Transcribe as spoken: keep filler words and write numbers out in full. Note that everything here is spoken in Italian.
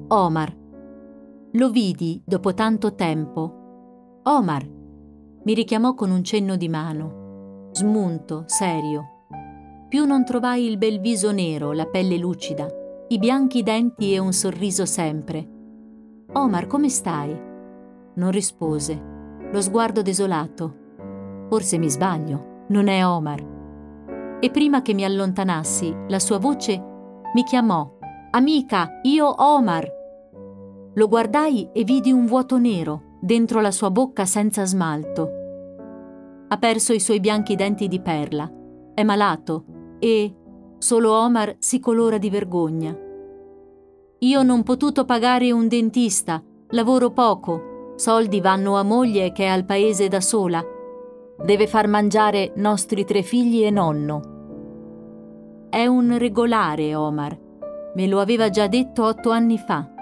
Omar. Lo vidi dopo tanto tempo. Omar, mi richiamò con un cenno di mano, smunto, serio. Più non trovai il bel viso nero, la pelle lucida, i bianchi denti e un sorriso sempre. Omar, come stai? Non rispose, lo sguardo desolato. Forse mi sbaglio, non è Omar. E prima che mi allontanassi, la sua voce mi chiamò: Amica, io Omar. Lo guardai e vidi un vuoto nero dentro la sua bocca senza smalto. Ha perso i suoi bianchi denti di perla, è malato e solo Omar si colora di vergogna. Io non ho potuto pagare un dentista, lavoro poco, soldi vanno a moglie che è al paese da sola. Deve far mangiare nostri tre figli e nonno. È un regolare, Omar. Me lo aveva già detto otto anni fa.